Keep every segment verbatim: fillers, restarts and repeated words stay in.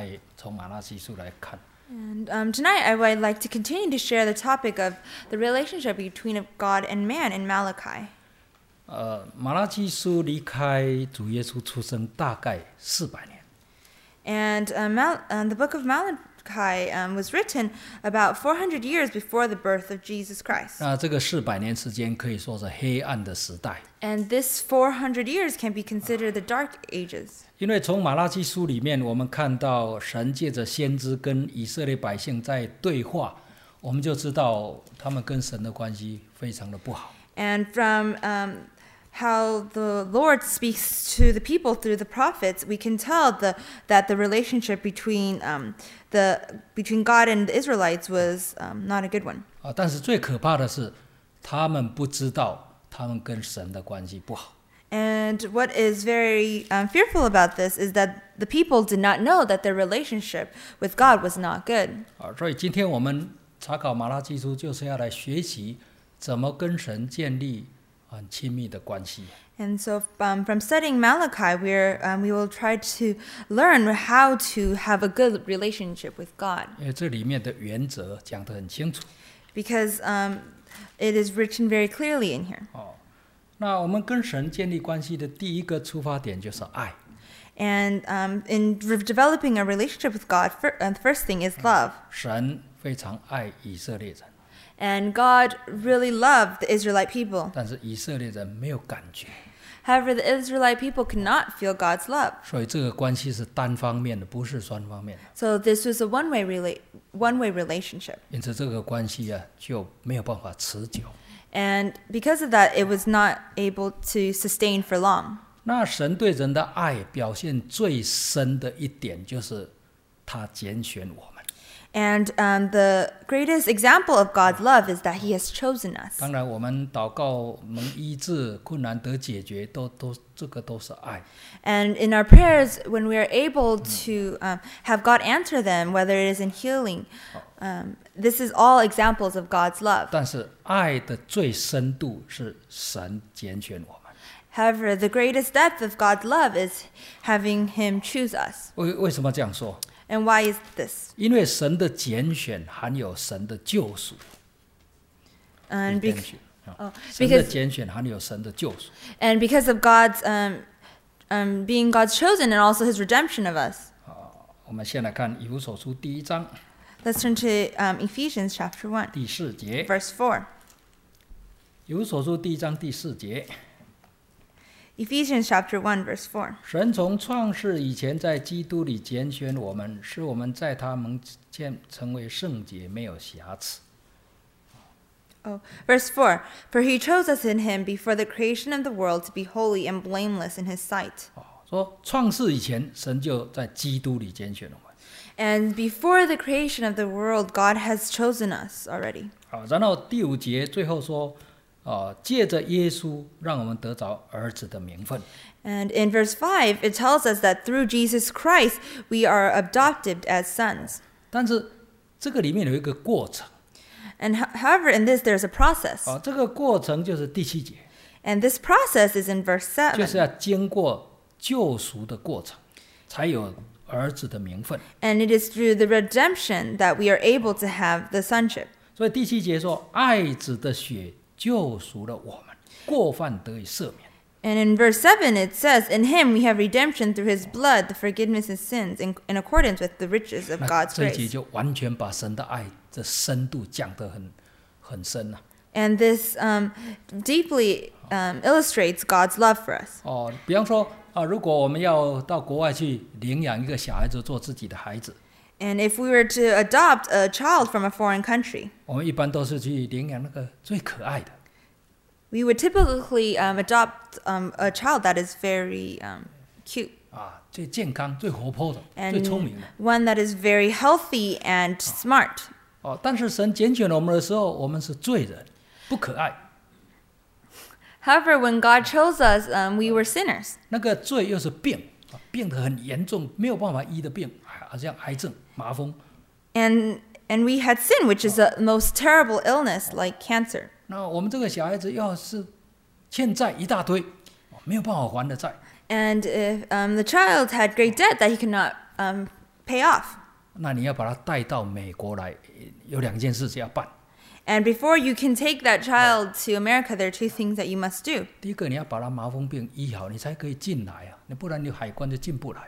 再从马拉基书来看。 And um, tonight I would like to continue to share the topic of the relationship between God and man in Malachi. 呃，马拉基书离开主耶稣出生大概四百年。 And uh, Mal- uh, the book of Malachi um, was written about four hundred years before the birth of Jesus Christ. 那这个四百年时间可以说是黑暗的时代， And this four hundred years can be considered the dark ages. 因为从马拉基书里面，我们看到神借着先知跟以色列百姓在对话，我们就知道他们跟神的关系非常的不好。 And from um, how the Lord speaks to the people through the prophets, we can tell the, that the relationship between um, the between God and the Israelites was um, not a good one. 啊，但是最可怕的是，他们不知道他们跟神的关系不好。 And what is very um, fearful about this is that the people did not know that their relationship with God was not good. 啊，所以今天我们查考马拉基书，就是要来学习怎么跟神建立很亲密的关系。 And so um, from studying Malachi, we're, um, we will try to learn how to have a good relationship with God. 因为这里面的原则讲得很清楚。 Because um, it is written very clearly in here. 哦，那我们跟神建立关系的第一个出发点就是爱。 And um, in re- developing a relationship with God, fir- uh, the first thing is love. 神非常爱以色列人， And God really loved the Israelite people. 但是以色列人没有感觉， However, the Israelite people could not feel God's love. 所以这个关系是单方面的，不是双方面的。 So this was a one-way rela- one-way relationship. 因此这个关系啊就没有办法持久。 And because of that, it was not able to sustain for long. 那神对人的爱表现最深的一点，就是他拣选我们。 And um, the greatest example of God's love is that He has chosen us. 当然，我们祷告能医治、困难得解决，都都这个都是爱。 And in our prayers, when we are able to um, have God answer them, whether it is in healing, um, this is all examples of God's love. 但是爱的最深度是神拣选我们。 However, the greatest depth of God's love is having Him choose us. 为为什么这样说？ And why is this? 因为神的拣选含有神的救赎。 And, bec- redemption，啊 oh, 神的 because 拣选含有神的救赎。 and because of God's um, um, being God's chosen and also His redemption of us. 我们先来看以弗所书第一章 Let's turn to um, Ephesians chapter one, 第四节。 verse four. 以弗所书第一章第四节。 Ephesians chapter one, verse four. 神从创世以前，在基督里拣选我们，使我们在他们间成为圣洁，没有瑕疵。 Oh, verse four. For He chose us in Him before the creation of the world to be holy and blameless in His sight. 哦，说创世以前，神就在基督里拣选我们。 And before the creation of the world, God has chosen us already. 好，然后第五节最后说，呃，借着耶稣，让我们得着儿子的名分。 And in verse five, it tells us that through Jesus Christ, we are adopted as sons. 但是这个里面有一个过程， And ho- however, in this, there's a process. 哦，这个过程就是第七节， And this process is in verse 就是 seven. 要经过救赎的过程，才有儿子的名分。 And it is through the redemption that we are able to have the sonship. 所以第七节说，爱子的血救赎了我们，过犯得以赦免。 And in verse seven, it says, In Him we have redemption through His blood, the forgiveness of sins, in, in accordance with the riches of 那 God's 这一节 grace. 就完全把神的爱的深度讲得很很深了、 And this um, deeply um, illustrates God's love for us. 哦，比方说啊，如果我们要到国外去领养一个小孩子做自己的孩子， And if we were to adopt a child from a foreign country, 我们一般都是去领养那个最可爱的。 we would typically um, adopt um, a child that is very um, cute 啊，最健康、最活泼的、最聪 and 明的。 one that is very healthy and smart. 哦，但是神拣选我们的时候，我们是罪人，不可爱。 However, when God chose us, um, we were sinners. 那个罪又是病，啊病得很严重，没有办法医的病，好像癌症、麻风。 And, and we had sin, which is the most terrible illness like cancer. 那我们这个小孩子要是欠债一大堆，哦没有办法还的债， And if um, the child had great debt that he could not um, pay off. 那你要把他带到美国来，有两件事情要办。 And before you can take that child to America, there are two things that you must do. 第一个，你要把他麻风病医好，你才可以进来啊，你不然你海关就进不来。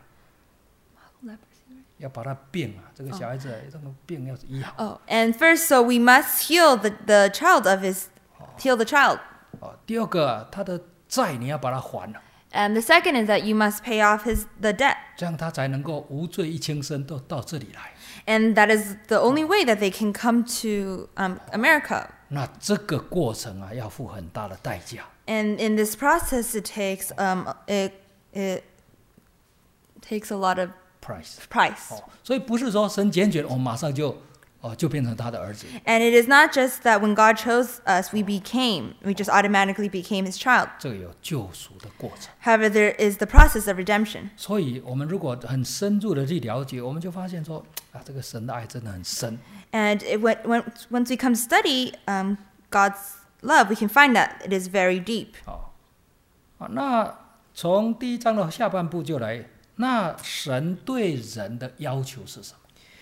要把他病啊，这个小孩子、这个病要医好。 Oh, and first, so we must heal the, the child of his, heal the child. 哦，第二个，他的债你要把它还了， And the second is that you must pay off his the debt. 这样他才能够无罪一轻生都到这里来。 And that is the only way that they can come to um, America. 那这个过程啊，要付很大的代价。 And in this process, it takes um, it, it takes a lot of price price. 哦，所以不是说神拣选我马上就哦就变成他的儿子。 And it is not just that when God chose us, we became, we just automatically became His child. 这个有救赎的过程。 However, there is the process of redemption. 所以我们如果很深入的去了解，我们就发现说啊，这个神的爱真的很深。 And it, when, when, once we come study um, God's love, we can find that it is very deep. 哦，啊，那从第一章的下半部就来，那神对人的要求是什么？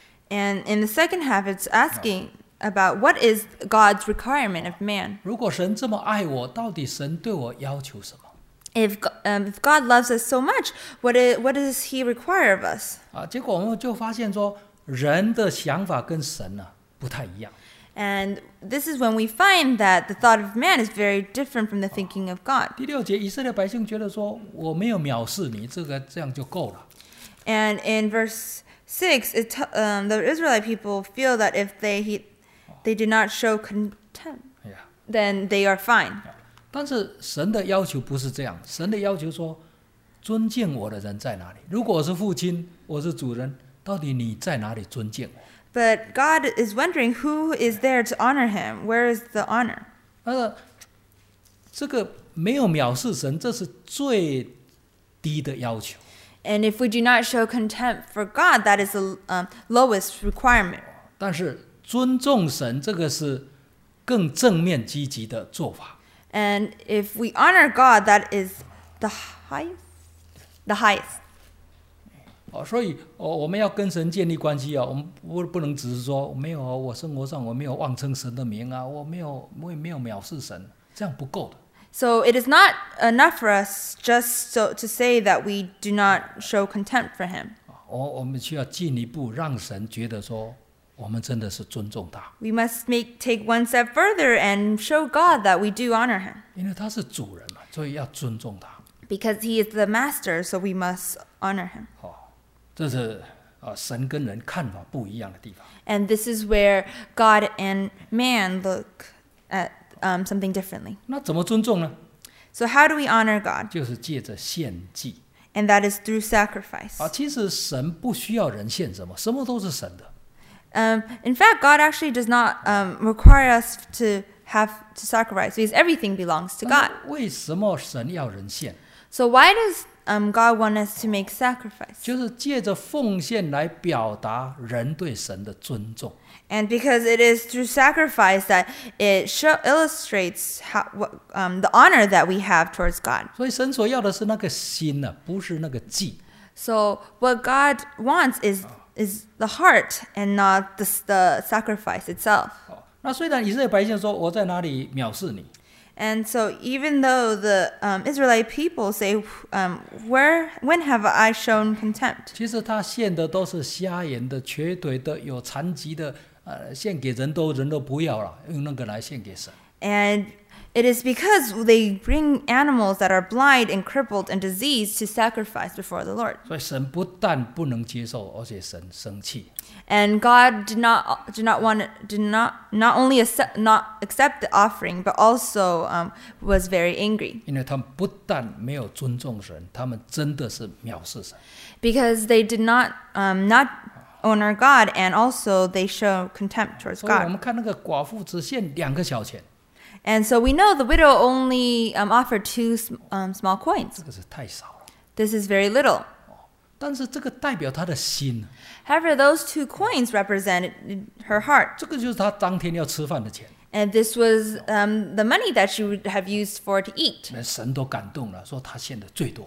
And in the second half, it's asking about what is God's requirement of man. 如果神这么爱我，到底神对我要求什么？ If, Go- um, if God loves us so much, what, is, what does He require of us? 啊，结果我们就发现说，人的想法跟神呢、啊、不太一样。 And this is when we find that the thought of man is very different from the thinking of God. 第六节，以色列百姓觉得说，我没有藐视你，这个这样就够了。 And in verse six, it t- um, the Israelite people feel that if they he, they do not show contempt, 哎呀， then they are fine. 但是神的要求不是这样，神的要求说，尊敬我的人在哪里？如果我是父亲，我是主人，到底你在哪里尊敬我？ But God is wondering who is there to honor Him. Where is the honor? 呃，这个没有藐视神，这是最低的要求。 And if we do not show contempt for God, that is the um, lowest requirement. 但是尊重神，这个是更正面积极的做法。 And if we honor God, that is the highest. The highest. 哦，所以哦，我们要跟神建立关系啊，我们不不能只是说没有，我生活上我没有妄称神的名啊，我没有我也没有藐视神，这样不够的。 So it is not enough for us just so to say that we do not show contempt for Him. 我我们需要进一步让神觉得说，我们真的是尊重他， We must make take one step further and show God that we do honor Him. 因为他是主人嘛，所以要尊重他。 Because He is the master, so we must honor Him. 哦，这是啊神跟人看法不一样的地方。 And this is where God and man look at um, something differently. 那怎么尊重呢？ So how do we honor God? 就是借着献祭 And that is through sacrifice. 啊。其实神不需要人献什么，什么都是神的。 Um, in fact, God actually does not um, require us to have to sacrifice because everything belongs to 但 God. 是为什么神要人献？ So why does um, God want us to make sacrifice? 就是借着奉献来表达人对神的尊重。 And because it is through sacrifice that it show, illustrates how, what, um, the honor that we have towards God. 所以神所要的是那个心呢、啊，不是那个祭。 So what God wants is is the heart and not the, the sacrifice itself. 哦，那虽然以色列百姓说我在哪里藐视你， And so even though the um, Israelite people say, um, "Where, when have I shown contempt?" 其实他献的都是瞎眼的、瘸腿的、有残疾的，呃，献给人都人都不要了，用那个来献给神。 And it is because they bring animals that are blind and crippled and diseased to sacrifice before the Lord. 所以神不但不能接受，而且神生气。 And God did not did not want did not not only accept not accept the offering, but also um, was very angry 因为他们不但没有尊重神，他们真的是藐视神。 because they did not um, not honor God, and also they show contempt towards 所以我 God. 们看那个寡妇只献两个小钱， And so we know the widow only um, offered two sm- um, small 这 coins. 个是太少了。 This is very little. 但是这个代表他的心， However, those two coins represented her heart. 这个就是他当天要吃饭的钱。 And this was um, the money that she would have used for to eat. 那神都感动了，说他献的最多。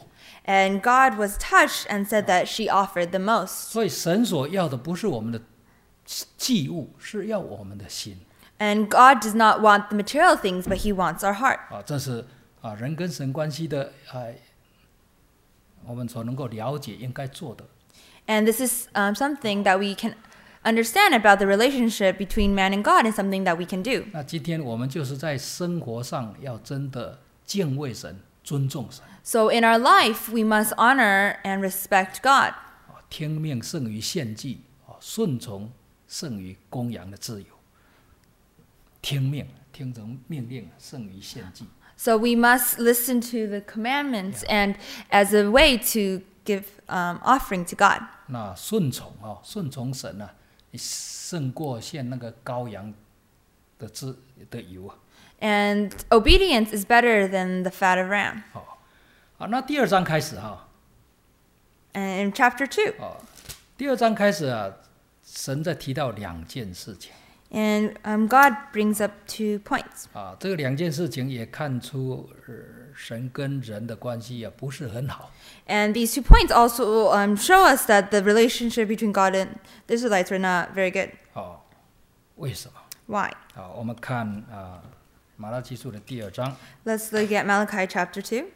And God was touched and said that she offered the most. 所以神所要的不是我们的祭物，是要我们的心。 And God does not want the material things, but He wants our heart. 啊，这是啊人跟神关系的啊，我们所能够了解应该做的。 And this is um, something that we can understand about the relationship between man and God, and something that we can do. 那今天我们就是在生活上要真的敬畏神、尊重神。 So in our life, we must honor and respect God. 啊，听命胜于献祭，啊，顺从胜于公羊的自由。听命，听从命令胜于献祭。 So we must listen to the commandments, and as a way to give um, offering to God. 那顺从啊，顺从神啊，胜过献那个羔羊的脂的油啊。 And obedience is better than the fat of ram. 好，啊，那第二章开始哈， And in chapter two, 啊，第二章开始啊，神在提到两件事情 and um, God brings up two points. 啊，这个两件事情也看出、呃、神跟人的关系啊不是很好。 And these two points also um, show us that the relationship between God and the Israelites were not very good. 哦，为什么？ Why? 啊，我们看啊马拉基书的第二章 Let's look at Malachi chapter two,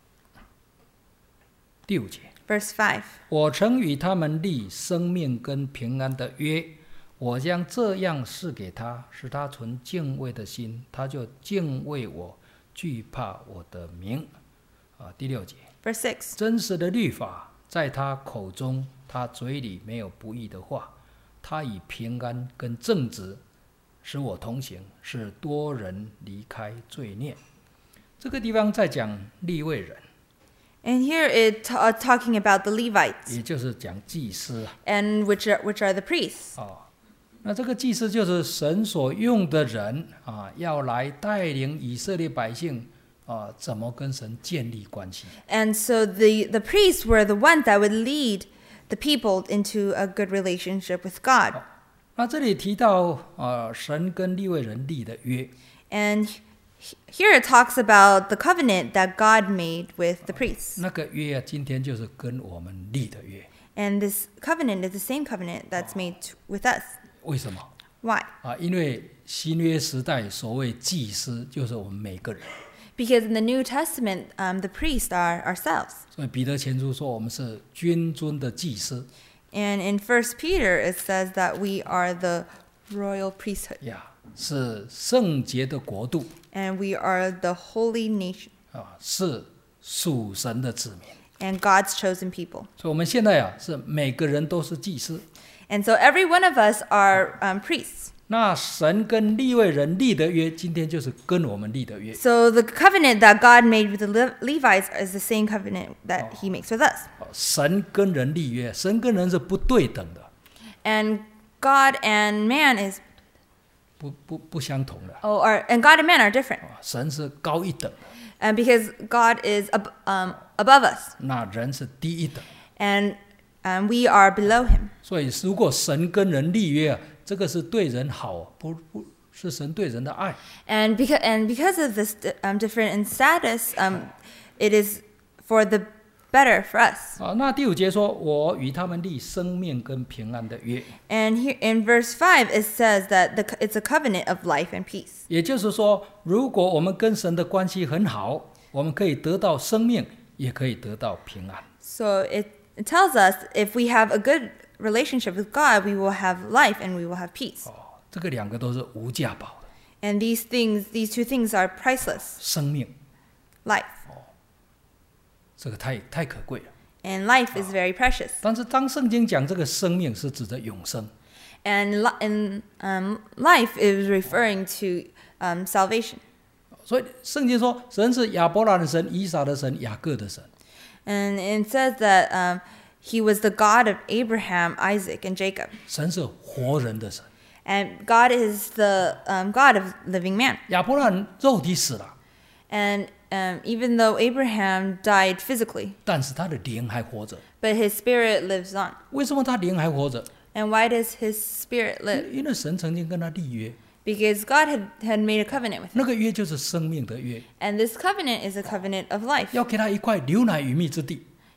第五节。 verse five. 我曾与他们立生命跟平安的约，我将这样赐给他，使他存敬畏的心，他就敬畏我，惧怕我的名。啊，第六节， Verse six. 真实的律法在他口中，他嘴里没有不义的话，他以平安跟正直使我同行，使多人离开罪孽。这个地方在讲利未人， And here it t- uh, talking about the Levites, 也就是讲祭司啊。 and which are, which are the priests. 哦，那这个祭司就是神所用的人啊，要来带领以色列百姓啊，怎么跟神建立关系。 And so the, the priests were the ones that would lead the people into a good relationship with God. 那这里提到啊，神跟利未人立的约， And he- here it talks about the covenant that God made with the priests. 那个约啊，今天就是跟我们立的约。 And this covenant is the same covenant that's made t- with us. 为什么 Why? 啊？因为新约时代所谓祭司就是我们每个人， Because in the New Testament, um, the priests are ourselves. 所以彼得前书说我们是君尊的祭司 And in First Peter, it says that we are the royal priesthood, 呀，是圣洁的国度 and we are the holy nation, 啊，是属神的子民。 and God's chosen people. 所以我们现在啊，是每个人都是祭司。 And so every one of us are um, priests. 那神跟利未人立的约，今天就是跟我们立的约。 So the covenant that God made with the Le- Levites is the same covenant that He makes with us. 神跟人立约，神跟人是不对等的， And God and man is, 不不不相同的。 oh, are, and God and man are different. 啊，神是高一等的， And because God is ab- um, above us, 那人是低一等。 and um, we are below Him. 所以，如果神跟人立约啊，这个是对人好，不不是神对人的爱。 And because and because of this um, different in status, um, it is for the better for us. 啊，那第五节说：“我与他们立生命跟平安的约。” And here in verse five, it says that the, it's a covenant of life and peace. 也就是说，如果我们跟神的关系很好，我们可以得到生命，也可以得到平安。 So it, it tells us if we have a good relationship with God, we will have life and we will have peace. 哦，这个两个都是无价宝的 And these things, these two things are priceless. 生命， Life. 这个太太可贵了。 And life is very precious. 但是当圣经讲这个生命，是指的永生。 And li- in um, life is referring to um, salvation. 所以圣经说，神是亚伯拉的神、以撒的神、雅各的神。 And it says that um, he was the God of Abraham, Isaac, and Jacob. 神是活人的神。 And God is the um, God of living man. 亚伯拉人肉体死了， And um, even though Abraham died physically, 但是他的灵还活着。 but his spirit lives on. 为什么他灵还活着？ And why does his spirit live? 因为神曾经跟他立约， Because God had, had made a covenant with him. 那个约就是生命的约， And this covenant is a covenant of life. 要给他一块流奶与蜜之地。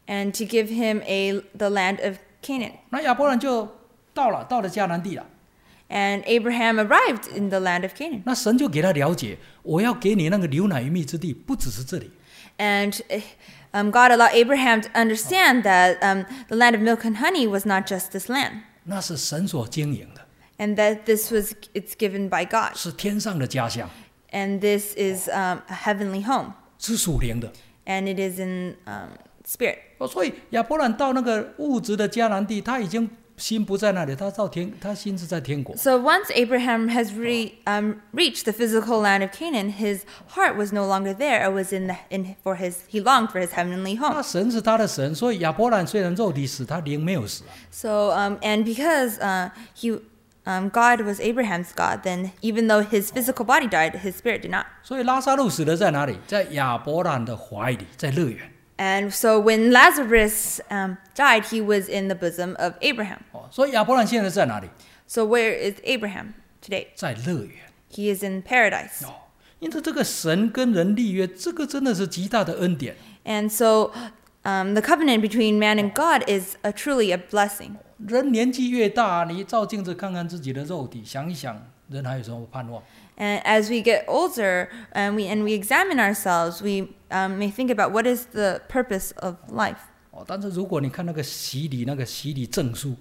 and to give him a the land of Canaan. 那亚伯兰就到了，到了迦南地了。 And Abraham arrived in the land of Canaan. 那神就给他了解，我要给你那个流奶与蜜之地，不只是这里。 And um, God allowed Abraham to understand that um, the land of milk and honey was not just this land, 那是神所经营的， and that this was it's given by God, 是天上的家乡， and this is um, a heavenly home, 是属灵的。 and it is in um, spirit. 哦，所以亚伯兰到那个物质的迦南地，他已经心不在那里，他到天，他心是在天国。 So once Abraham has re, um, reached the physical land of Canaan, his heart was no longer there. It was in the in for his he longed for his heavenly 那 home. 神是他的神，所以亚伯兰虽然肉体死，他灵没有死啊。 So um, and because uh, he um, God was Abraham's God, then even though his physical body died, his spirit did not. 所以拉撒路死的在哪里？在亚伯兰的怀里，在乐园。 And so when Lazarus um, died, he was in the bosom of Abraham. 哦，所以亚伯兰现在在哪里？ So where is Abraham today? 在乐园。 He is in paradise. 哦，因此这个神跟人立约，这个真的是极大的恩典。 And so um, the covenant between man and God is a, truly a blessing. 人年纪越大，你照镜子看看自己的肉体，想一想，人还有什么盼望？ And as we get older and we and we examine ourselves, we um, may think about what is the purpose of life. 哦，但是如果你看那个洗礼，那个洗礼证书，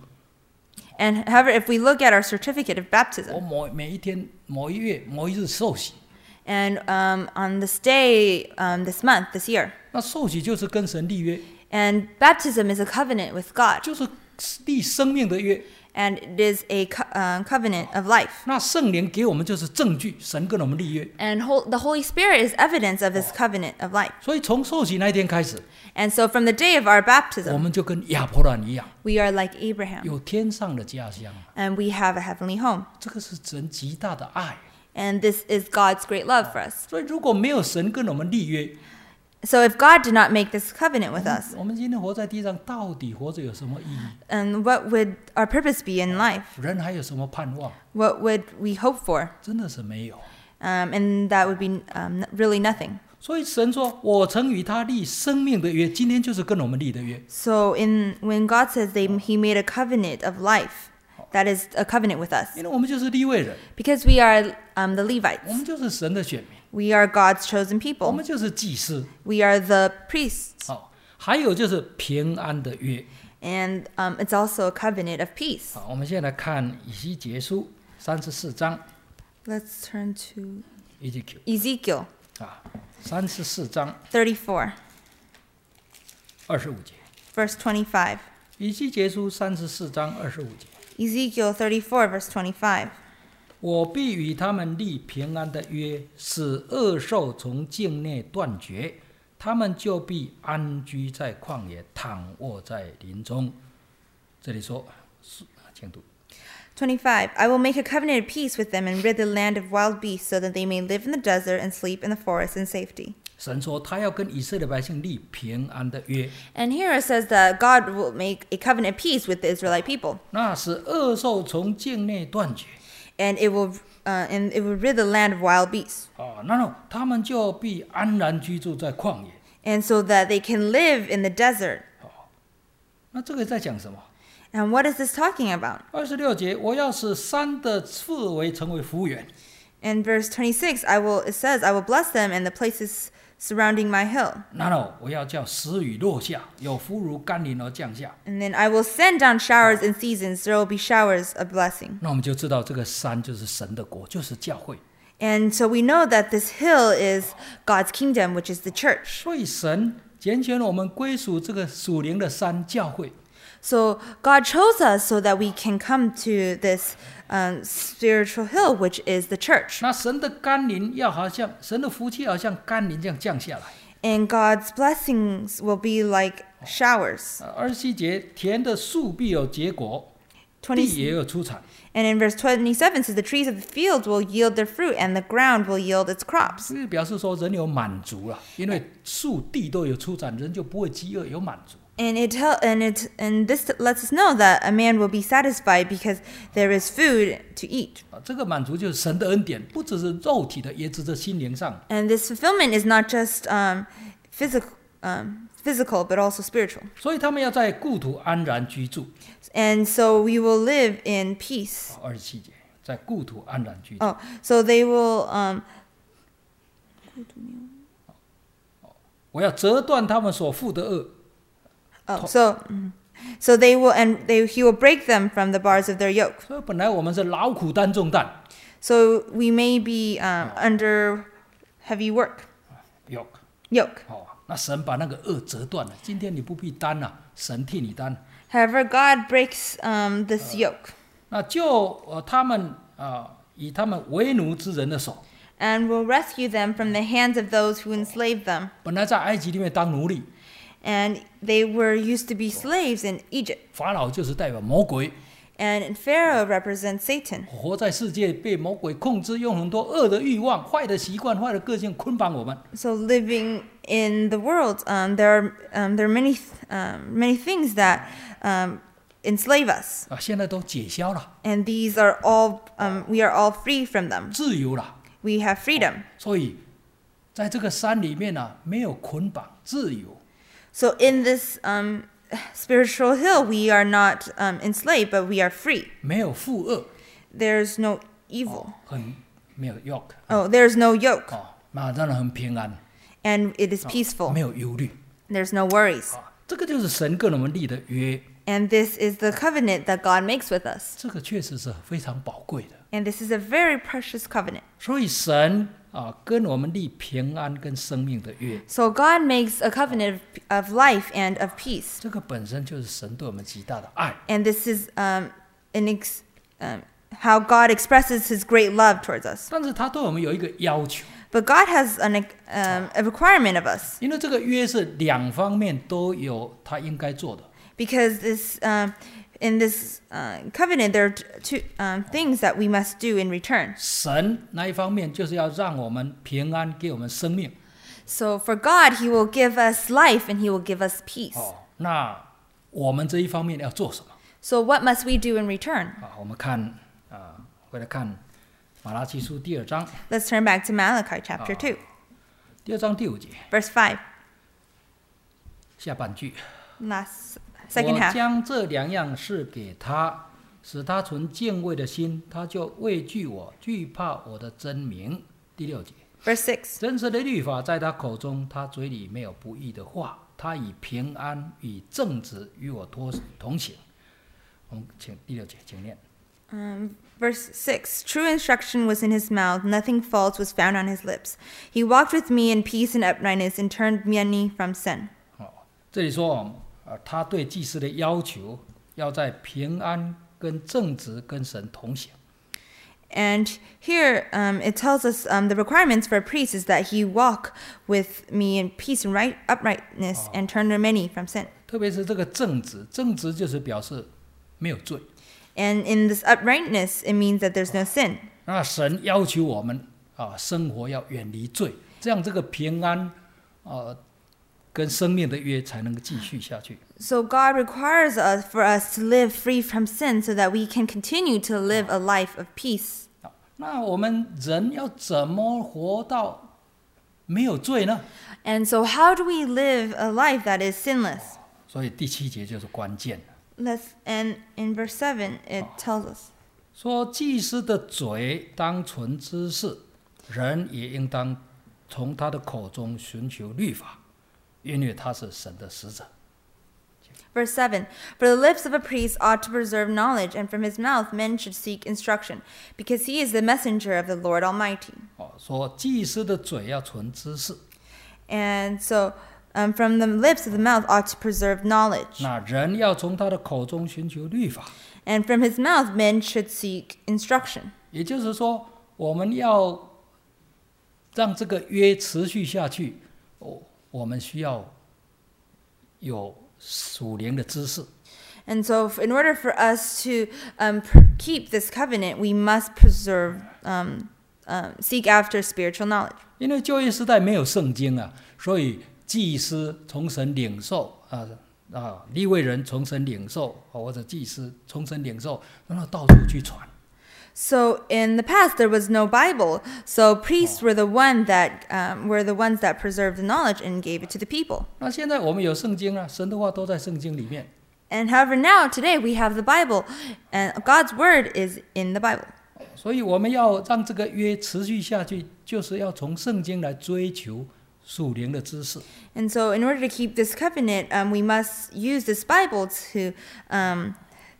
And however, if we look at our certificate of 我 baptism, 某每一天、某一月、某一日受洗， and um, on this day, um, this month, this year, 那受洗就是跟神立约， and baptism is a covenant with God, 就是立生命的约。 and it is a co- uh, covenant of life. 那圣灵给我们就是证据，神跟我们立约。 And hol- the Holy Spirit is evidence of His covenant of life. 所以从受洗那一天开始， And so from the day of our 我 baptism, 们就跟亚伯兰一样， we are like Abraham, 有天上的家乡。 and we have a heavenly home. 这个是神极大的爱。 And this is God's great love for us. 所以如果没有神跟我们立约， So if God did not make this covenant with us, 我们今天活在地上到底活着有什么意义？ and what would our purpose be in life? 人还有什么盼望？ What would we hope for? 真的是没有。 Um, and that would be um, really nothing. 所以神说：“我曾与他立生命的约。”今天就是跟我们立的约。 So in when God says they, He made a covenant of life, that is a covenant with us. 因为我们就是利未人， Because we are um, the 我 Levites. 们就是神的选民， We are God's chosen 我 people. 们就是祭司。 We are the priests. 好，还有就是平安的约。 And um, it's also a covenant of peace. 好，我们现在来看以西结书三十四章 Let's turn to ，E Z Q Ezekiel 啊，三十四章 thirty-four, 二十五节。 verse twenty-five. 以西结书三十四章二十五节。 Ezekiel thirty-four, verse twenty-five. 我必与他们立平安的约，使恶兽从境内断绝，他们就必安居在旷野，躺卧在林中。这里说，请读。 twenty-five. I will make a covenant of peace with them and rid the land of wild beasts so that they may live in the desert and sleep in the forest in safety. 神说，他要跟以色列百姓立平安的约， And here it says that God will make a covenant of peace with the Israelite people, 那使恶兽从境内断绝。 and it will uh, and it will rid the land of wild beasts, 啊，那么他们就必安然居住在旷野。 and so that they can live in the desert. 那这个在讲什么？ And what is this talking about? 二十六节，我要使山的四围成为福源。 In verse twenty-six, I will it says, I will bless them and the places surrounding my hill. 然后我要叫时雨落下，有福如甘霖而降下。 And then I will send down showers in seasons. There will be showers of blessing. 那我们就知道这个山就是神的国，就是教会。 And so we know that this hill is God's kingdom, which is the church. 所以神拣选我们归属这个属灵的山教会。 So God chose us so that we can come to this um, spiritual hill, which is the church. 那神的甘霖要好像神的福气，好像甘霖这样降下来。 And God's blessings will be like showers. 二十七节，田的树必有结果，地 twenty, 也有出产。 and in verse twenty-seven says, the trees of the field will yield their fruit, and the ground will yield its crops. 这表示说人有满足了，因为树地都有出产，人就不会饥饿，有满足。 And it tell, and it and this lets us know that a man will be satisfied because there is food to eat. 啊，这个满足就是神的恩典，不只是肉体的，也指着心灵上。 And this fulfillment is not just um, physical, um, physical but also spiritual. 所以他们要在故土安然居住。 And so we will live in peace. 二十七节，在故土安然居住。 Oh, so they will um 我要折断他们所负的恶。 oh so mm. so they will and they he will break them from the bars of their yoke. 所以本来我们是劳苦担重担 So we may be um, under heavy work ，yoke。 yoke. 哦，那神把那个恶折断了，今天你不必担了，神替你担。 However, God breaks um, this yoke 那就呃他们啊、呃，以他们为奴之人的手， and will rescue them from the hands of those who enslave them. 本来在埃及里面当奴隶， And they were used to be slaves in Egypt. 法老就是代表魔鬼， And Pharaoh represents Satan. 活在世界被魔鬼控制，用很多恶的欲望、坏的习惯、坏的个性捆绑我们。 So living in the world, um, there are um, there are many um, many things that um, enslave us, 啊，现在都解消了， and these are all um, we are all free from them. 自由了。 We have freedom. 所以在这个山里面呢、啊，没有捆绑，自由。 So in this um, spiritual hill, we are not um, enslaved, but we are free. 没有负恶， There's no evil. 很没有 yoke， Oh, there's no yoke, 哦，那真的很平安， and it is peaceful. 没有忧虑。 There's no worries. 啊，这个就是神跟我们立的约， And this is the covenant that God makes with us. 这个确实是非常宝贵的。 And this is a very precious covenant. 所以神啊跟我们立平安跟生命的约， So God makes a covenant of, of life and of peace. 这个本身就是神对我们极大的爱。 And this is um, an ex, um, how God expresses his great love towards us. 但是他对我们有一个要求， But God has an, um, a requirement of us. 因为这个约是两方面都有他应该做的。 Because this, um, in this uh, covenant, there are t- two um, things that we must do in return. 神那一方面就是要让我们平安，给我们生命。 So for God, he will give us life and he will give us peace. 哦，那我们这一方面要做什么？ So what must we do in return? 啊，我们看啊，回来看马拉基书第二章， Let's turn back to Malachi chapter two, 第二章第五节 verse five, 下半句。 last second 我 half. 将这两样事给他，使他存敬畏的心，他就畏惧我，惧怕我的真名。第六节， Verse six. 真实的律法在他口中，他嘴里没有不义的话，他以平安与正直与我同行。我们请第六节，请念。 Um, verse six. True instruction was in his mouth, nothing false was found on his lips. He walked with me in peace and uprightness and turned many from sin. 哦，这里说，呃，他对祭司的要求，要在平安跟正直跟神同行。 And here um, it tells us um, the requirements for a priest is that he walk with me in peace and right uprightness and turn many from sin. 特别是这个正直，正直就是表示没有罪。 And in this uprightness, it means that there's no sin. 那神要求我们啊，生活要远离罪，这样这个平安啊跟生命的约才能够继续下去。 So God requires us for us to live free from sin so that we can continue to live a life of peace. 那我们人要怎么活到没有罪呢？ And so how do we live a life that is sinless? 所以第七节就是关键了。 Let's, and in verse seven, it tells us. 说祭司的嘴当存知识，人也应当从他的口中寻求律法，因为他是神的使者。 Verse seven. For the lips of a priest ought to preserve knowledge, and from his mouth men should seek instruction, because he is the messenger of the Lord Almighty. 哦，说祭司的嘴要存知识， And so um, from the lips of the mouth ought to preserve knowledge, 那人要从他的口中寻求律法。 and from his mouth men should seek instruction. 也就是说，我们要让这个约持续下去，哦，我们需要有属灵的知识。 And so, in order for us to um, pr- keep this covenant, we must preserve, um, um, seek after spiritual knowledge. 因为旧约时代没有圣经啊，所以祭司从神领受啊啊，利未人从神领受，或者祭司从神领受，让他到处去传。 So in the past there was no Bible. So priests were the one that um, were the ones that preserved the knowledge and gave it to the people. 那现在我们有圣经啊，神的话都在圣经里面。 And however, now today we have the Bible, and God's word is in the Bible. 所以我们要让这个约持续下去，就是要从圣经来追求属灵的知识。 And so, in order to keep this covenant, um, we must use this Bible to um,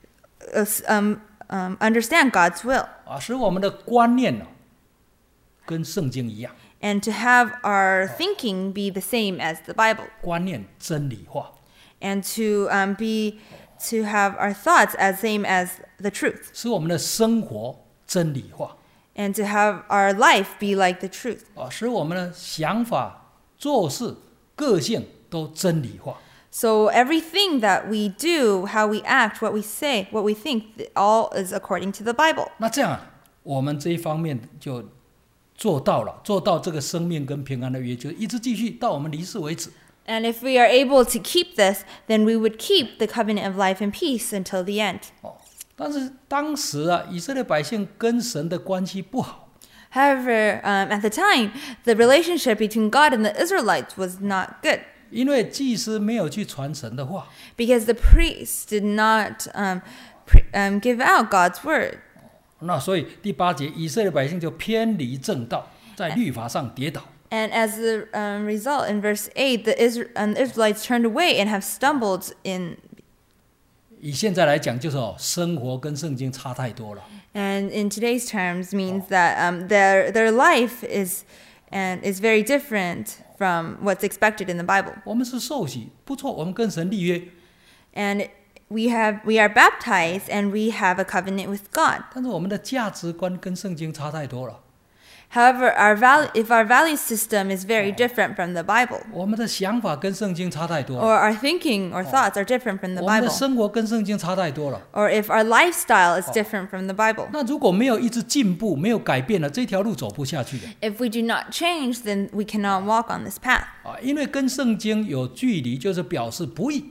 us- um, um, understand God's will 啊，使我们的观念呢、跟圣经一样， and to have our thinking be the same as the Bible, 观念真理化。 and to um, be to have our thoughts as same as the truth, 使我们的生活真理化 and to have our life be like the truth, 啊，使我们的想法、做事、个性都真理化。 so everything that we do, how we act, what we say, what we think, all is according to the Bible. 那这样啊，我们这一方面就做到了，做到这个生命跟平安的约，就一直继续到我们离世为止。 And if we are able to keep this, then we would keep the covenant of life and peace until the end. 哦，但是当时啊，以色列百姓跟神的关系不好。 However, um, at the time, the relationship between God and the Israelites was not good 因为祭司没有去传神的话， because the priests did not um, pre- um, give out God's word. 那所以第八节，以色列百姓就偏离正道，在律法上跌倒。 And as a um, result, in verse eight, the, Isra- um, the Israelites turned away and have stumbled in. 以现在来讲，就是哦，生活跟圣经差太多了。 And in today's terms, means that um, their their life is and is very different from what's expected in the Bible. 我们是受洗，不错，我们跟神立约， And we have we are baptized and we have a covenant with God. 但是我们的价值观跟圣经差太多了。 However, our val- if our value system is very different from the Bible, 我们的想法跟圣经差太多 or 了， our thinking or thoughts are different from the 我们的 Bible, 生活跟圣经差太多了。 or if our lifestyle is different from the Bible, 那如果没有一直进步，没有改变了，这条路走不下去的 if we do not change, then we cannot walk on this path. 啊！因为跟圣经有距离，就是表示不义。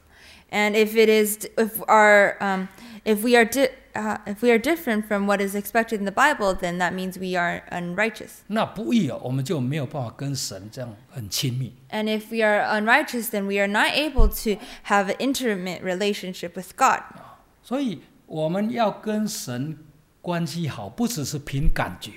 And if it is, if our, um, if we are, di- uh, if we are different from what is expected in the Bible, then that means we are unrighteous. 那不义哦，我们就没有办法跟神这样很亲密。 And if we are unrighteous, then we are not able to have an intimate relationship with God. 所以我们要跟神关系好，不只是凭感觉。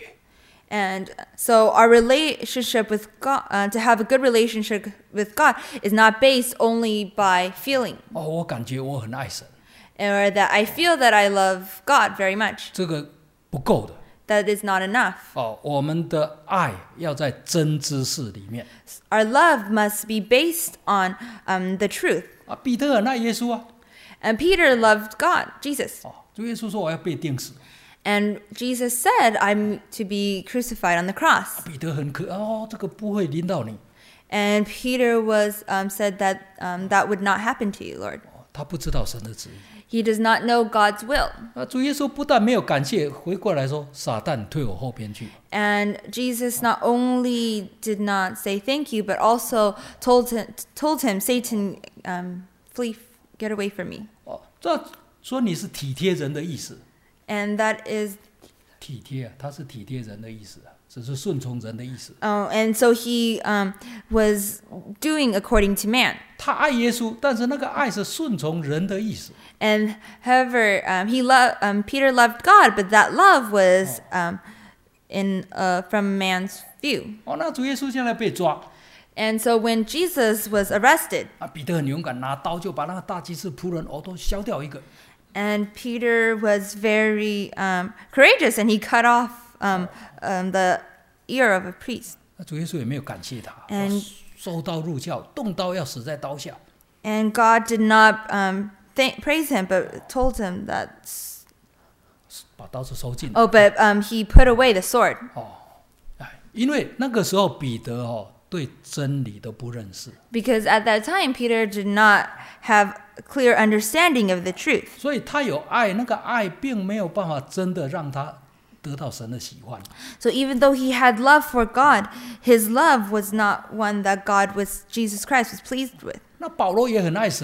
And so our relationship with God, uh, to have a good relationship with God, is not based only by feeling, 哦，我感觉我很爱神， or that I feel that I love God very much. 这个不够的。 That is not enough. 哦，我们的爱要在真知识里面 Our love must be based on um, the truth. 啊。彼得很爱耶稣啊， And Peter loved God, Jesus. 哦，主耶稣说我要被钉死， And Jesus said, I'm to be crucified on the cross. 彼得很可哦，这个不会临到你。 And Peter was um, said that um, that would not happen to you, Lord. 哦，他不知道神的旨意。 He does not know God's will. 啊，主耶稣不但没有感谢，回过来说撒旦退我后边去。 And Jesus not only did not say thank you, but also told him, told him Satan, um, flee, get away from me. 哦，这说你是体贴人的意思， And that is, 体贴啊，他是体贴人的意思啊，只是顺从人的意思。 oh, and so he um, was doing according to man. 他爱耶稣，但是那个爱是顺从人的意思。 And however, um, he loved um, Peter loved God, but that love was um, in uh, from man's view. 哦，那主耶稣现在被抓 And so when Jesus was arrested, 啊，彼得很勇敢，拿刀就把那个大祭司仆人耳朵削掉一个。 and Peter was very um, courageous, and he cut off um, um, the ear of a priest. 那主耶稣也没有感谢他， And- 哦收刀入鞘，动刀要死在刀下。 And God did not um, th- praise him, but told him that. 把刀子收进。 Oh, but um, he put away the sword 哦，哎，因为那个时候彼得哦对真理都不认识， because at that time Peter did not have a clear understanding of the truth. 所以他有爱，那个爱并没有办法真的让他得到神的喜欢。 So even though he had love for God, his love was not one that God was Jesus Christ was pleased with. 那保罗也很爱神啊，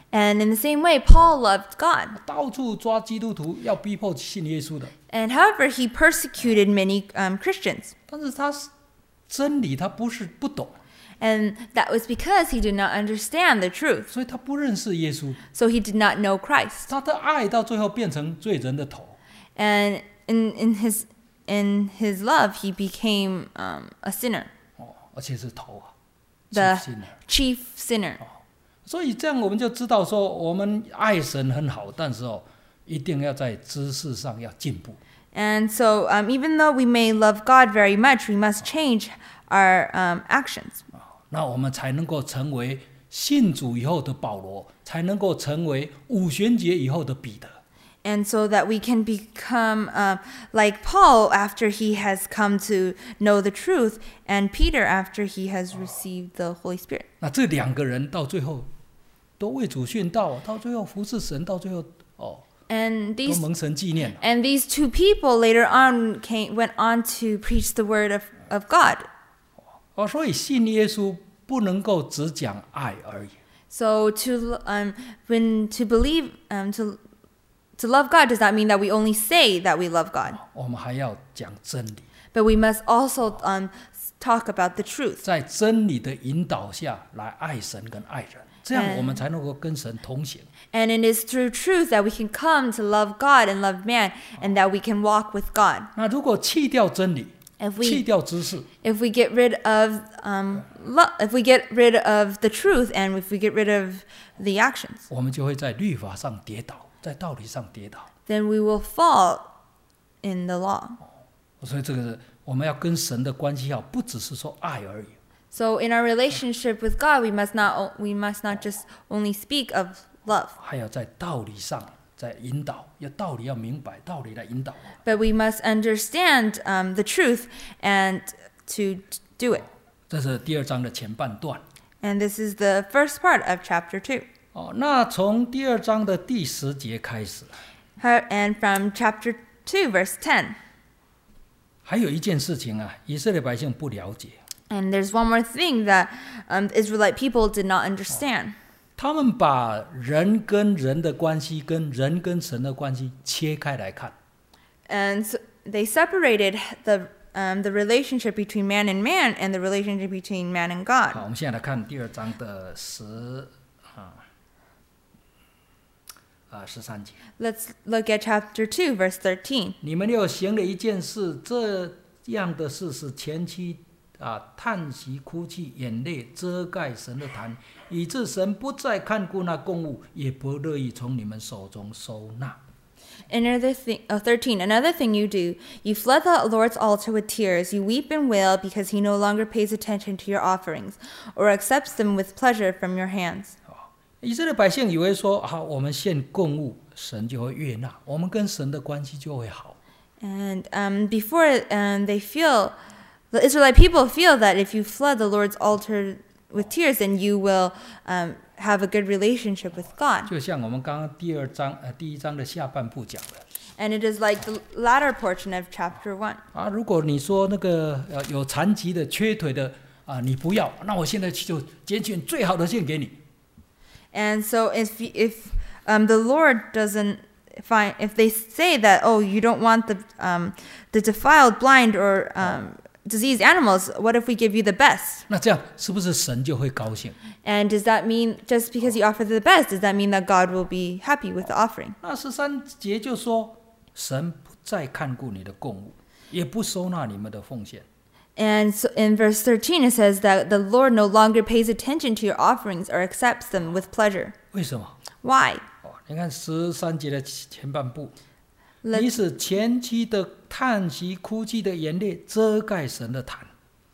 And in the same way, Paul loved God. 到处抓基督徒要逼迫信耶稣的。 And however, he persecuted many um, Christians. 但是他是真理，他不是不懂， And that was because he did not understand the truth. 所以他不认识耶稣。 So he did not know Christ. 他的爱到最后变成罪人的头。 And in, in, his, in his love, he became um, a sinner, 哦，而且是头啊 the chief sinner。 chief sinner. 所以这样我们就知道说，我们爱神很好，但是哦，一定要在知识上要进步。 And so, um, even though we may love God very much, we must change our um, actions. 那我们才能够成为信主以后的保罗，才能够成为五旬节以后的彼得。 And so that we can become uh, like Paul after he has come to know the truth, and Peter after he has received the Holy Spirit. 那这两个人到最后都为主殉道，到最后服侍神，到最后哦， And 都 these 蒙神纪念。 and these two people later on came, went on to preach the word of, of God. 哦，所以信耶稣不能够只讲爱而已。 So to um, when to believe um, to to love God does not mean that we only say that we love God, 我们还要讲真理， but we must also um, talk about the truth. 在真理的引导下来爱神跟爱人，这样我们才能够跟神同行。 And it is through truth that we can come to love God and love man, and that we can walk with God. 那如果弃掉真理， If 弃 we 掉知识， if we get rid of um, lo- if we get rid of the truth, and if we get rid of the actions, 我们就会在律法上跌倒，在道理上跌倒。 then we will fall in the law. 所以这个是我们要跟神的关系好，不只是说爱而已。 So in our relationship with God, we must not o- we must not just only speak of love, 还要在道理上在引导，要道理要明白，道理来引导。 but we must understand um, the truth and to t- do it. 这是第二章的前半段。 And this is the first part of chapter two. 哦，那从第二章的第十节开始， Her- And from chapter two, verse ten. 还有一件事情啊，以色列百姓不了解， And there's one more thing that um, the Israelite people did not understand. 他们把人跟人的关系跟人跟神的关系切开来看。 And so they separated the um, the relationship between man and man and the relationship between man and 好， God. 我们现在来看第二章的十啊啊十三节。 Let's look at chapter two, verse thirteen. 你们又行了一件事，这样的事是前期啊叹息、哭泣、眼泪遮盖神的坛，以致神不再看顾那供物，也不乐意从你们手中收纳。 Another thing, oh, thirteen. Another thing you do, you flood the Lord's altar with tears. You weep and wail because he no longer pays attention to your offerings or accepts them with pleasure from your hands. 以色列百姓以为说，好，我们献供物，神就会悦纳，我们跟神的关系就会好。 And um, before um, they feel, the Israelite people feel that if you flood the Lord's altar with tears, then you will um, have a good relationship with God. 就像我们刚刚第二章呃第一章的下半部讲的 And it is like the latter portion of chapter one. 啊，如果你说那个呃有残疾的、缺腿的啊，你不要，那我现在就拣选最好的献给你。 And so if if um, the Lord doesn't find, if they say that, oh, you don't want the um, the defiled, blind, or um, diseased animals, what if we give you the best? 那这样是不是神就会高兴？ And does that mean just because you offer the best, does that mean that God will be happy with the offering? 那十三节就说，神不再看顾你的供物，也不收纳你们的奉献。 And so in verse thirteen, it says that the Lord no longer pays attention to your offerings or accepts them with pleasure. 为什么？ Why? 哦，你看十三节的前半部， Let's- 你使前期的叹息、哭泣的眼泪遮盖神的坛。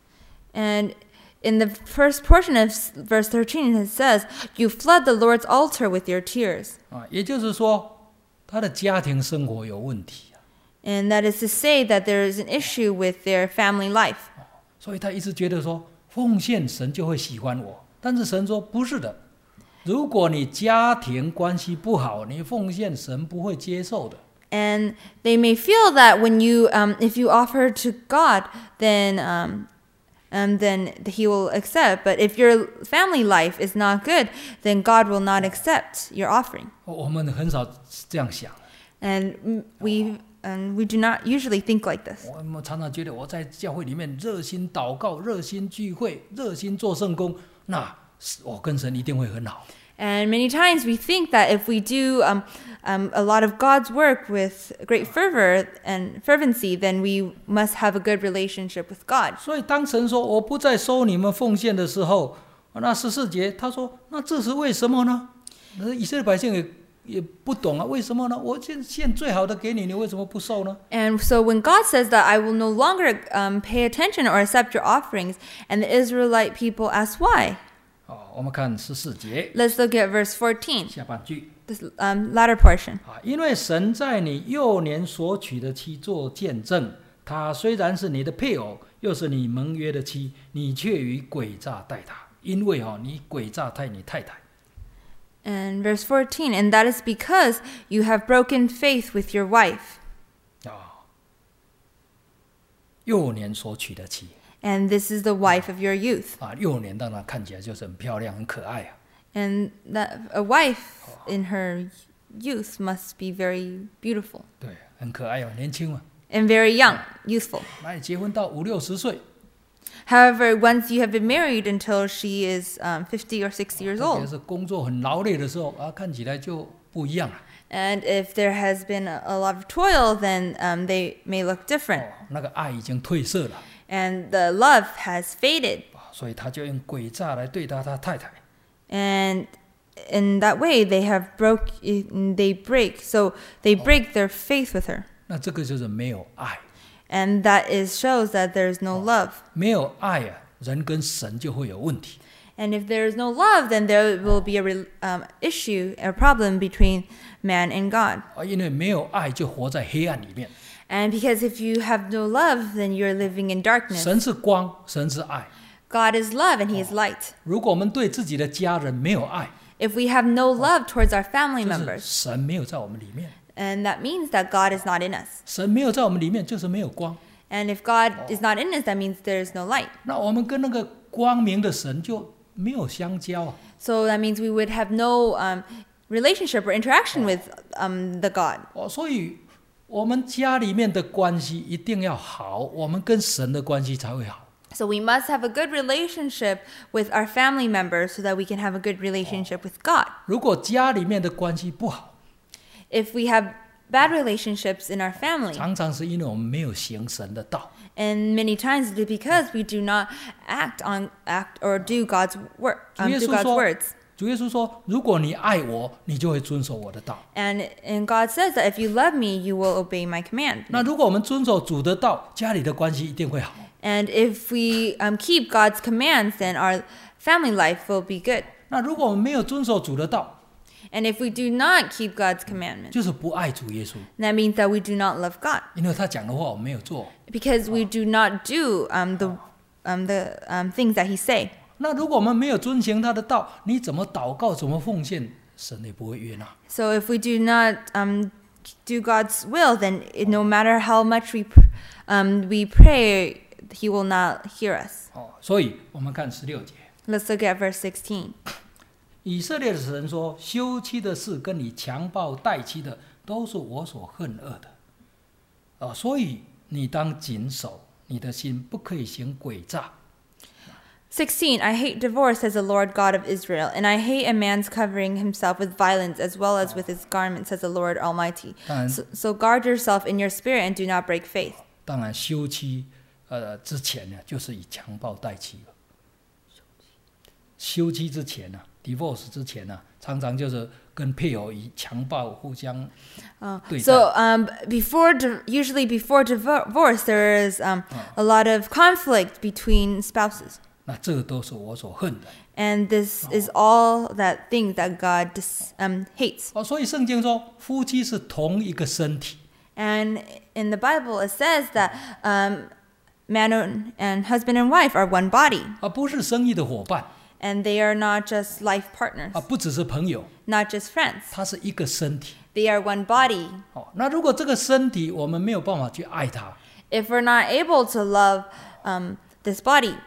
And in the first portion of s- verse thirteen, it says, you flood the Lord's altar with your tears. 啊，也就是说，他的家庭生活有问题啊， And that is to say that there is an issue with their family life. 所以他一直觉得说，奉献神就会喜欢我。但是神说不是的，如果你家庭关系不好，你奉献神不会接受的。 And they may feel that when you, um, if you offer to God, then um, um, then He will accept. But if your family life is not good, then God will not accept your offering. 我们很少这样想。 And we and we do not usually think like this. 我们常常觉得我在教会里面热心祷告、热心聚会、热心做圣工，那我跟神一定会很好。 And many times we think that if we do um, um, a lot of God's work with great fervor and fervency, then we must have a good relationship with God. 所以当神说我不再收你们奉献的时候，那十四节他说，那这是为什么呢？那以色列百姓也也不懂啊，为什么呢？我献献最好的给你，你为什么不收呢？ And so when God says that I will no longer um, pay attention or accept your offerings, and the Israelite people ask why. 哦，我们看十四节 Let's look at verse fourteen, 下半句 this um, latter portion. 啊，因为神在你幼年所娶的妻做见证，她虽然是你的配偶，又是你盟约的妻，你却以诡诈待她，因为哦，你诡诈待你太太。 And verse fourteen, and that is because you have broken faith with your wife. 啊，幼年所娶的妻 And this is the wife of your youth. 啊，幼年当然看起来就是很漂亮、很可爱啊。 And that a wife in her youth must be very beautiful 对，很可爱嘛，年轻嘛。 and very young, youthful. 那你结婚到五六十岁， However, once you have been married until she is um, fifty or sixty years 特别 old, 是工作很劳累的时候啊，看起来就不一样了。 and if there has been a, a lot of toil, then um, they may look different. 哦，那个爱已经褪色了。 And the love has faded. 所以他就用诡诈来对待他太太。 And in that way, they have broke, they break. So they break their faith with her. 那这个就是没有爱， And that is shows that there is no love. 没有爱啊，人跟神就会有问题。 And if there is no love, then there will be a re, um, issue, a problem between man and God. 啊，因为没有爱就活在黑暗里面。 And because if you have no love, then you're living in darkness. 神是光，神是爱。 God is love and He is light. 如果我们对自己的家人没有爱， If we have no love towards our family 就是 members, 神没有在我们里面。 and that means that God is not in us. 神没有在我们里面，就是没有光。 And if God is not in us, that means there is no light. 那我们跟那个光明的神就没有相交啊。 So that means we would have no um, relationship or interaction with um, the God. 哦，所以我们家里面的关系一定要好，我们跟神的关系才会好。 So we must have a good relationship with our family members so that we can have a good relationship with God. 如果家里面的关系不好， If we have bad relationships in our family, 常常是因为我们没有行神的道。 and many times it is because we do not act on act or do God's work, um, 主耶 do 稣 God's 说 words. 主耶稣说：“如果你爱我，你就会遵守我的道。 And and God says that if you love me, you will obey my command. 那如果我们遵守主的道，家里的关系一定会好。 And if we um, keep God's commands, then our family life will be good. 那如果我们没有遵守主的道， And if we do not keep God's commandments, 就是不爱主耶稣， that means that we do not love God 因为他讲的话我们没有做。 because we do not do um, the um, the um, things that He say. 那如果我们没有遵行他的道，你怎么祷告，怎么奉献，神也不会悦纳。 So if we do not um, do God's will, then it, no matter how much we pr- um, we pray, He will not hear us. 哦，所以我们看十六节， Let's look at verse sixteen. 以色列的神说：“休妻的事跟你强暴待妻的，都是我所恨恶的。哦，所以你当谨守你的心，不可以行诡诈。” sixteen. I hate divorce, says the Lord God of Israel, and I hate a man's covering himself with violence as well as with his garment, says the Lord Almighty. 当然， So, so guard yourself in your spirit and do not break faith. 当然休妻，呃，之前呢，就是以强暴待妻了。休妻之前呢、啊、，divorce 之前呢、啊，常常就是跟配偶以强暴互相 Uh, 对待。 so um, before, di- usually before divorce, there is um, a lot of conflict between spouses, 那这都是我所恨的。 and this is all that thing that God dis- um, hates. 哦，所以圣经说，夫妻是同一个身体。 And in the Bible, it says that um, man and- and husband and wife are one body, 而不是生意的伙伴， and they are not just life partners, 啊，不只是朋友， not just friends. 它是一个身体。 They are one body. 哦，那如果这个身体我们没有办法去爱它， If we're not able to love um, this body,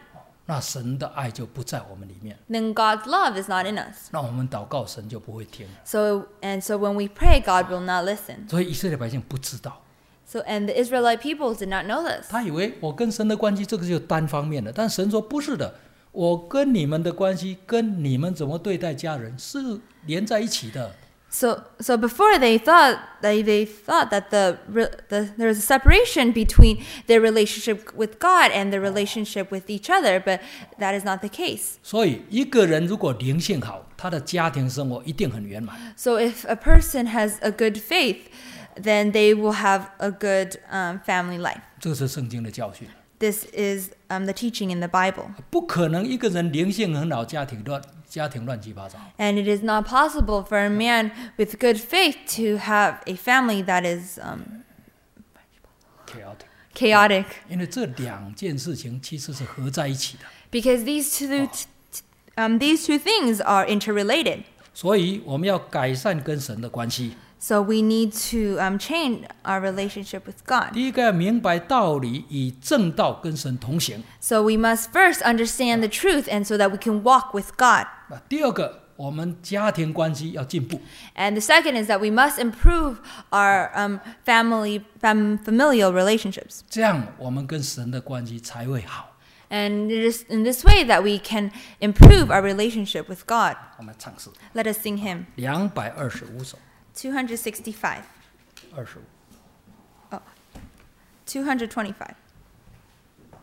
那神的爱就不在我们里面。 then God's love is not in us. 那我们祷告，神就不会听了。 So and so when we pray, God will not listen. 所以以色列百姓不知道， So and the Israelite people did not know this. 他以为我跟神的关系这个就单方面的，但神说不是的，我跟你们的关系跟你们怎么对待家人是连在一起的。 So so before they thought they they thought that the re- the there was a separation between their relationship with God and their relationship with each other, but that is not the case. 所以一个人如果灵性好，他的家庭生活一定很圆满。 So if a person has a good faith, then they will have a good um, family life. 这是圣经的教训。 This is um, the teaching in the Bible. 不可能一个人灵性很好，家庭乱家庭乱七八糟。 And it is not possible for a man with good faith to have a family that is um, chaotic， chaotic. 因为这两件事情其实是合在一起的。 Because these two, t- t- um, these two things are interrelated. 所以我们要改善跟神的关系。 So we need to um, change our relationship with God. 第一个要明白道理，以正道跟神同行。 So we must first understand the truth, and so that we can walk with God. 那第二个，我们家庭关系要进步。 And the second is that we must improve our um, family fam- familial relationships. 这样我们跟神的关系才会好。 And it is in this way that we can improve our relationship with God. 我们唱诗 Let us sing hymn 两百二十五首， two sixty-five. 二十五。 two twenty-five.